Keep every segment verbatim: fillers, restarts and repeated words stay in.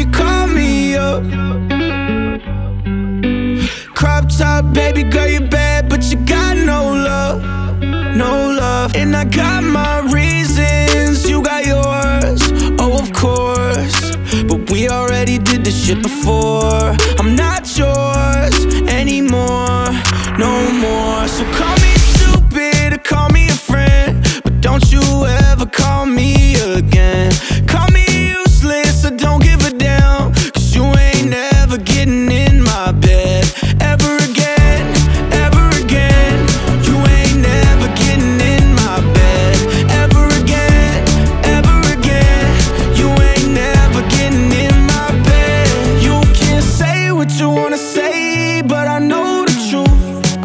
you call me up. Crop top, baby girl, you're bad, but you got no love, no love. And I got my reasons, you got yours, oh of course. But we already did this shit before. I'm not yours anymore, no more. So call me stupid or call me a friend, but don't you ever call me again. Call me useless or don't give a damn, cause you ain't never getting in my bed ever again, ever again. You ain't never getting in my bed ever again, ever again. You ain't never getting in my bed. You can say what you wanna say, but I know the truth.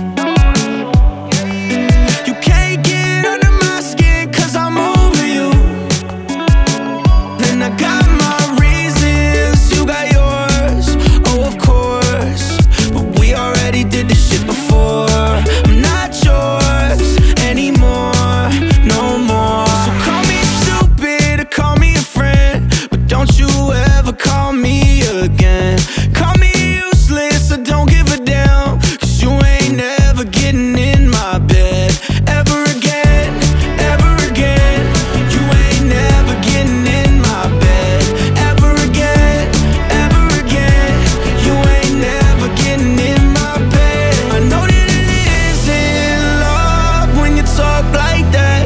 You can't get under my skin, cause I'm over you. Then I got my reasons, you got yours, oh of course. But we already did this shit before. I'm not yours anymore, no more. So call me stupid or call me a friend, but don't you ever call me again. Call me useless or don't give a damn, cause you ain't never getting in my bed ever again, ever again. You ain't never getting in my bed ever again, ever again. You ain't never getting in my bed. I know that it isn't love when you talk like that.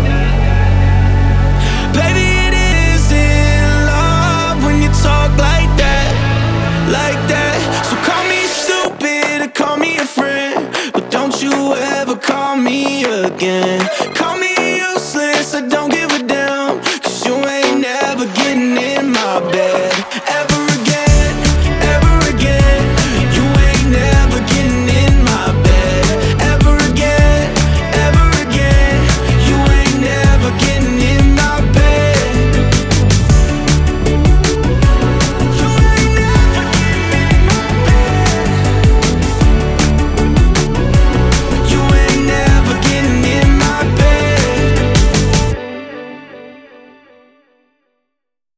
Baby, it isn't love when you talk like that, like that. So call me stupid or call me a friend, but don't you ever call me again. Call